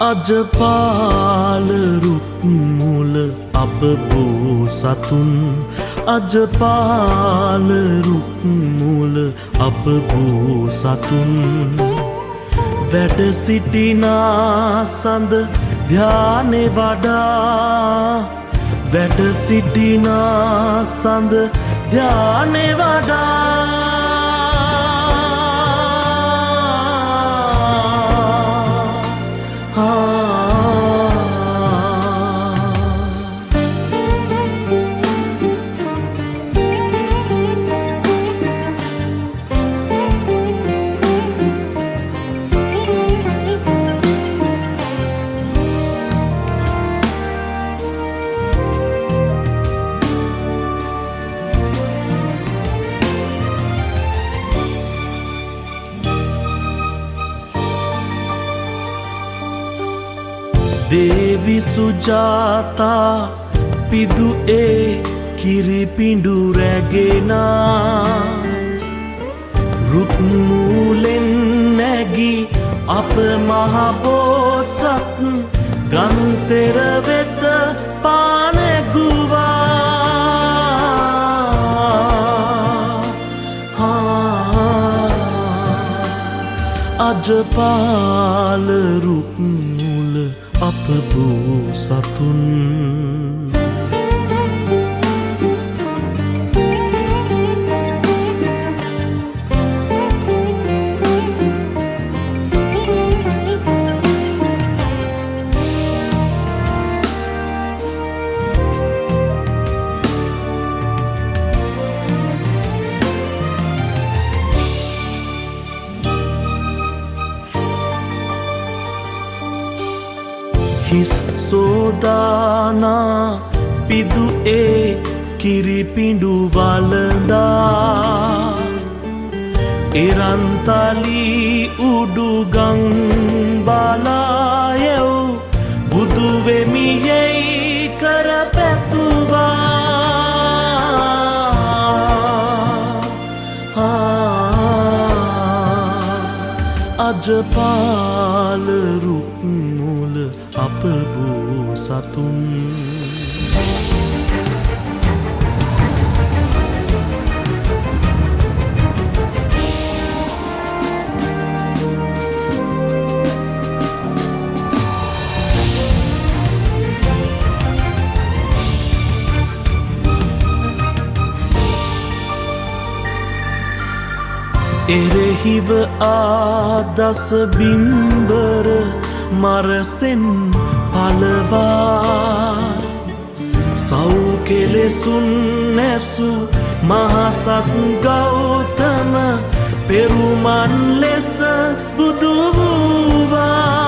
අජපාල රුක් මුල අප බෝසතුන් අජපාල රුක් මුල අප බෝසතුන් වැඩ සිටිනා සඳ ධ්‍යානෙ වඩා වැඩ සිටිනා සඳ ධ්‍යානෙ වඩා දේවි සුජාතා පිදු ඒ කිරිපිඬු රැගෙනා රුක් මූලෙන් නැගි අප මහ බෝසත් ගන්තෙර වෙත පානැගුවා අජපාල රුක් මුල අප බෝසතුන් හිස් සෝදානා පිදු ඒ කිරිපිඬු වලදා එරන්තලි උඩුගං බලායව් බුදු වෙමි යැයි කර පැතුවා අජපාල රුක් මුල අප බෝසතුන් එරෙහිව ආදස බිම්බර මරසෙන් පලවා සව් කෙලෙසුන් නැසු මහසත් ගෞතම පෙරුමන් ලෙස බුදු වූවා